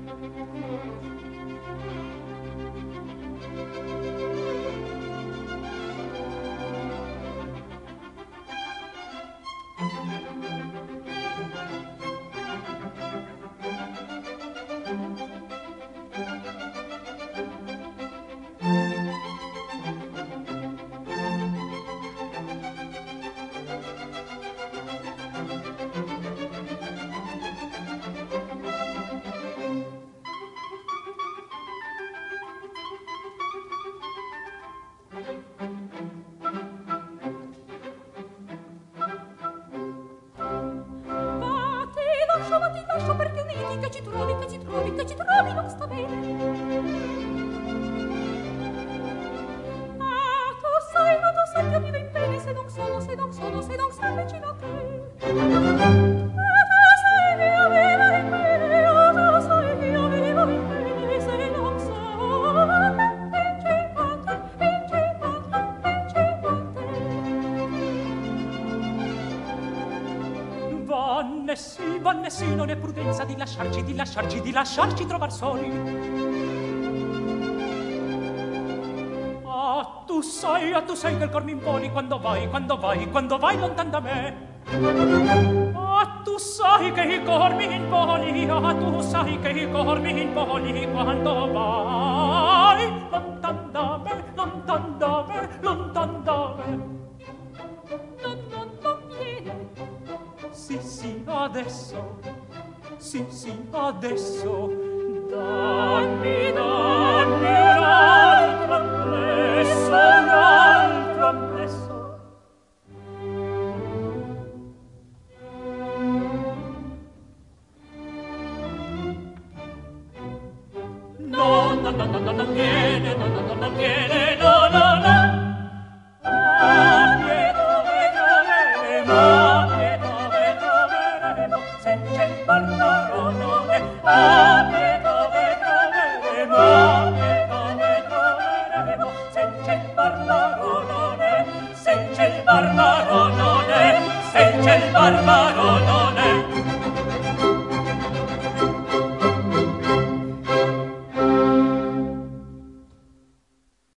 Ma ti lascio perché uniti che ci trovi non sta bene. Ma tu sai che mi ven bene se non sono vicino a te. Ma tu sai che io vivo in bene, tu sai che io vivo in bene se non sono vicino a te. Vanne sì, non è prudenza di lasciarci trovar soli. Tu sai che il cor mi imponi quando vai lontan da me. Tu sai che il cor mi imponi, tu sai che il cor mi imponi quando vai lontan da me, lontan da me, lontan da me. Non viene. Sì, adesso, dammi un altro amplesso. No, non viene, non viene, no. Se c'è il barbaro non è